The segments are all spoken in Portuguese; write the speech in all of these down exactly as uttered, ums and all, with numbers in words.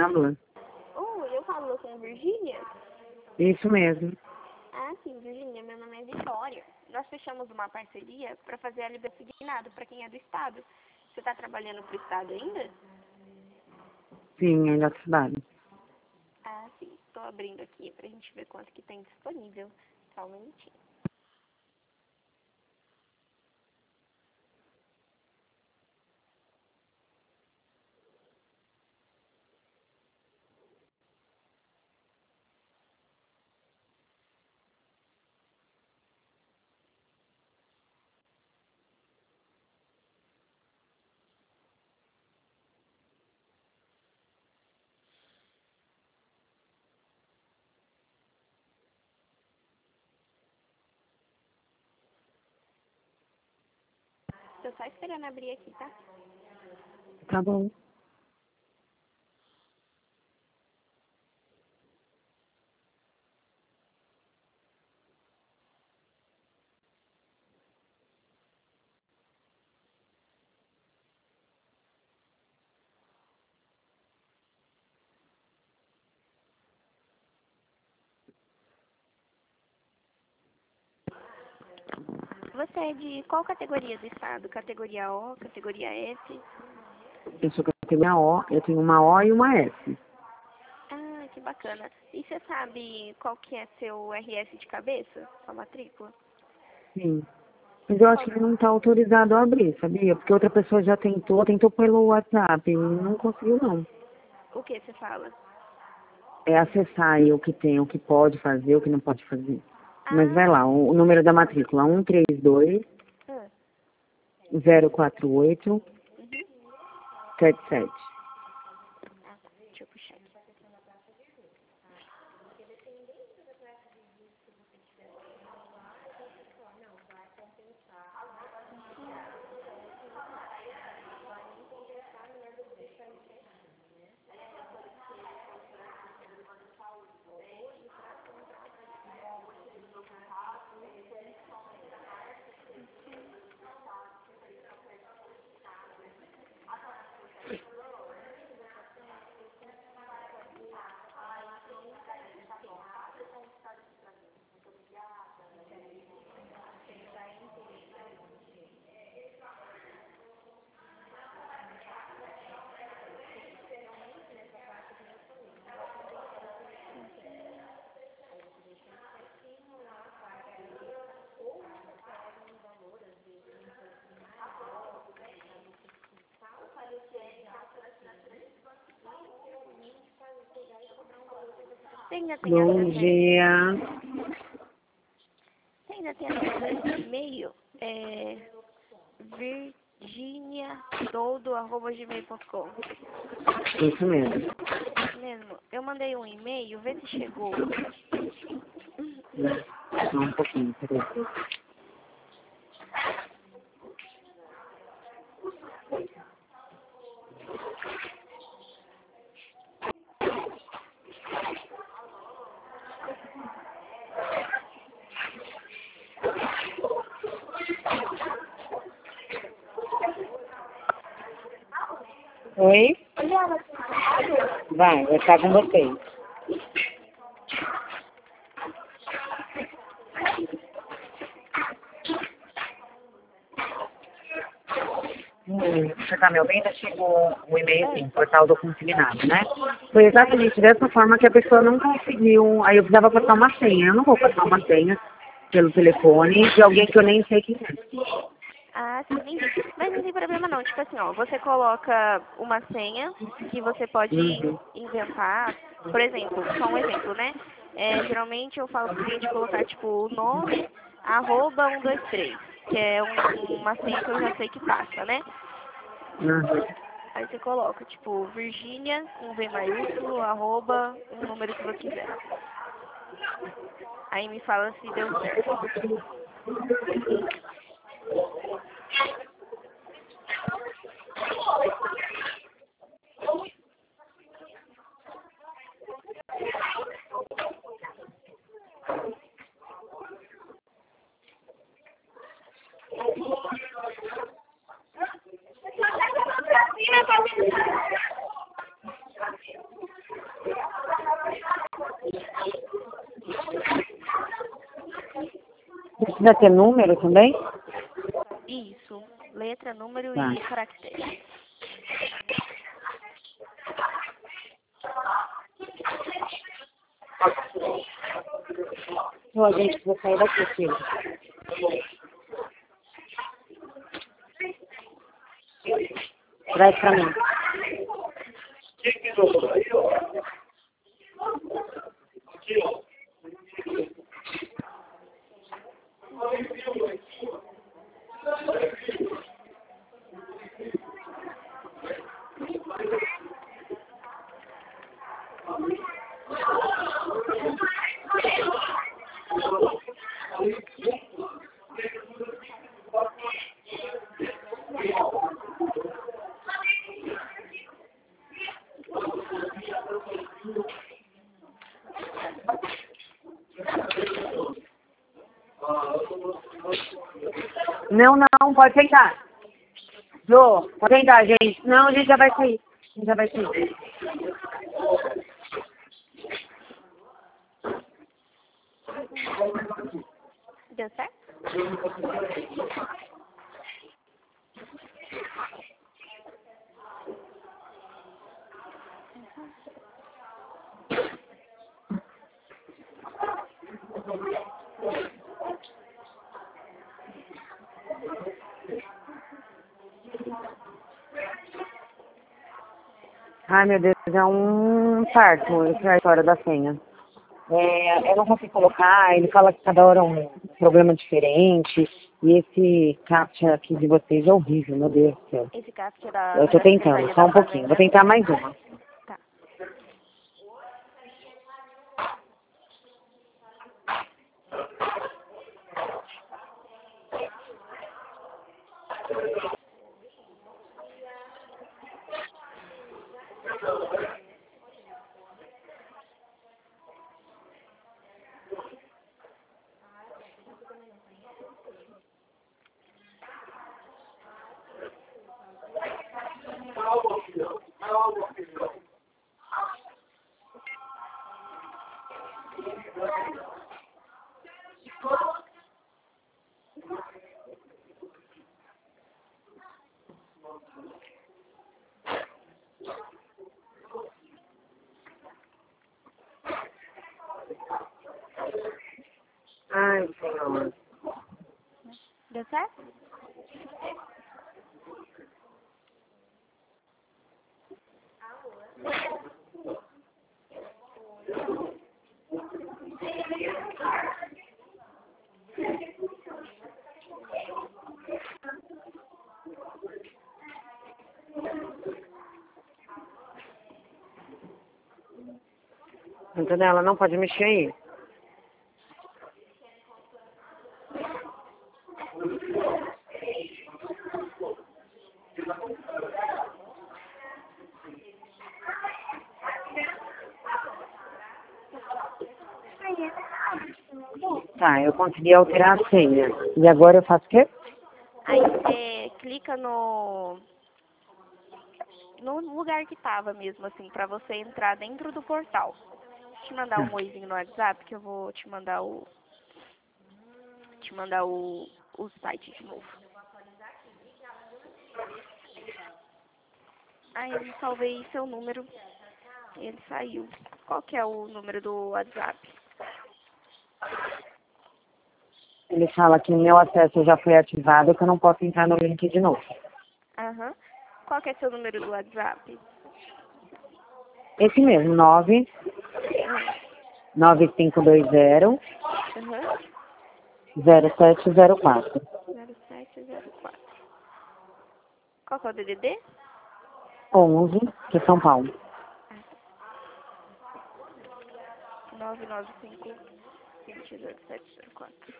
examinador. Oh, eu falo com Virgínia? Isso mesmo. Ah, sim, Virgínia, meu nome é Vitória. Nós fechamos uma parceria para fazer a liberação assignado para quem é do Estado. Você está trabalhando para o Estado ainda? Sim, ainda cidade. Ah, sim. Estou abrindo aqui para a gente ver quanto que tem disponível. Só um minutinho. Estou só esperando abrir aqui, tá? Tá bom. Você é de qual categoria do Estado? Categoria O, categoria S? Eu sou categoria O, eu tenho uma O e uma S. Ah, que bacana. E você sabe qual que é seu R S de cabeça? Sua matrícula? Sim. Mas eu acho Qual? que ele não está autorizado a abrir, sabia? Porque outra pessoa já tentou, tentou pelo WhatsApp e não conseguiu não. O que você fala? É acessar aí o que tem, o que pode fazer, o que não pode fazer. Mas vai Ah, lá, o, o número da matrícula um três dois, ah, zero quatro oito, uhum. sete sete. Ah, tá. Deixa eu puxar aqui. Você ainda tem Bom acesso a esse? dia. Você ainda tem acesso a esse e-mail? É virginiatoldo arroba gmail ponto com. Isso mesmo. Mesmo, eu mandei um e-mail, vê se chegou. Só um pouquinho, peraí. Oi? Vai, vai estar com vocês. Hum, Você tá me ouvindo? Chegou o e-mail, É, sim, portal do consignado, né? Foi sim, aí, exatamente dessa forma que a pessoa não conseguiu. Aí eu precisava passar uma senha. Eu não vou passar uma senha pelo telefone de alguém que eu nem sei quem é. ah, sim, entendi. Mas não tem problema não, tipo assim, ó, você coloca uma senha que você pode Uhum. inventar, por exemplo, só um exemplo, né? É, geralmente eu falo pro cliente colocar, tipo, o nome, arroba um dois três, que é um- uma senha que eu já sei que passa, né? Uhum. Aí você coloca, tipo, Virgínia, com V maiúsculo, arroba, um número que você quiser. Aí me fala se deu certo. Precisa ter número também? Isso. Letra, número Tá. e caractere. Então, a gente vai sair daqui, filho. Traz pra mim. Não, não, pode sentar. Jô, pode sentar, gente. Não, a gente já vai sair. A gente já vai sair. Deu certo? Ai, meu Deus, é um parto essa história da senha. É, eu não consigo colocar, ele fala que cada hora é um programa diferente. E esse captcha aqui de vocês é horrível, meu Deus do céu. Esse captcha da, Eu tô da tentando, Secretaria só da um pouquinho. Vou Fazenda. tentar mais uma. Tá. Ai, senhor. Deu certo? Antonella, não pode mexer aí. Tá, eu consegui alterar a senha. E agora eu faço o quê? Aí você clica no, no lugar que tava mesmo, assim, pra você entrar dentro do portal. Deixa eu te mandar um oizinho no WhatsApp que eu vou te mandar o. Te mandar o, o site de novo. Aí eu salvei seu número. Ele saiu. Qual que é o número do WhatsApp? Ele fala que meu acesso já foi ativado, que eu não posso entrar no link de novo. Aham. Qual que é seu número do WhatsApp? Esse mesmo, nove nove cinco dois zero Aham. zero sete zero quatro. zero sete zero quatro. Qual que é o D D D? onze, que é São Paulo. nove nove cinco vinte zero sete zero quatro.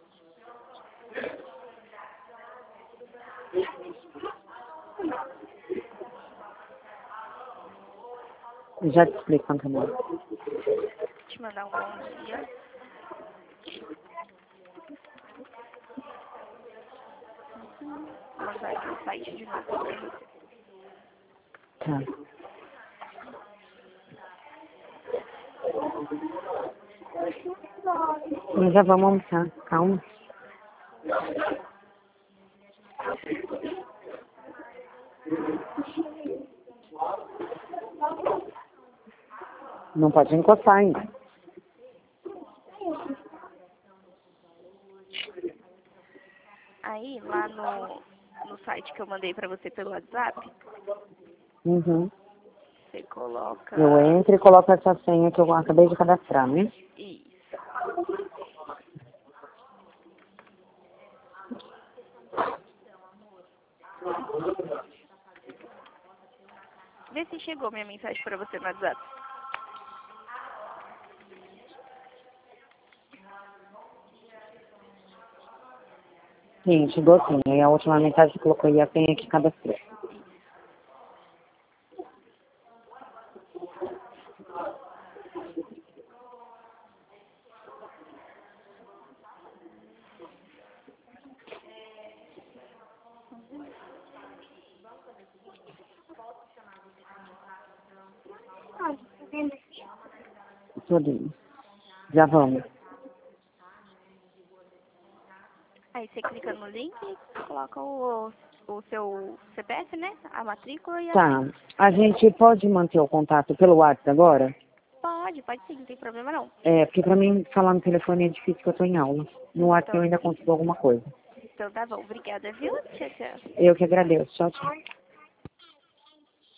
Já te explico, Antonella. Vou te mandar um bom dia. Vou mandar aqui o site de novo pra você. Tá. Nós já vamos almoçar, calma. Não pode encostar ainda. Aí, lá no, no site que eu mandei pra você pelo WhatsApp, Uhum. você coloca... Eu entro e coloco essa senha que eu acabei de cadastrar, né? Isso. Vê se chegou minha mensagem pra você no WhatsApp. Sim, chegou sim. Aí a última mensagem que colocou aí a senha que cadastrou. Tudo. Já vamos. Aí você clica no link, coloca o, o seu C P F, né? A matrícula e a Tá. senha. A gente pode manter o contato pelo WhatsApp agora? Pode, pode sim, não tem problema não. É, porque pra mim falar no telefone é difícil que eu tô em aula. No WhatsApp eu Então, ainda consigo alguma coisa. então tá bom. Obrigada, viu? Tchau, tchau. Eu que agradeço. Tchau, tchau.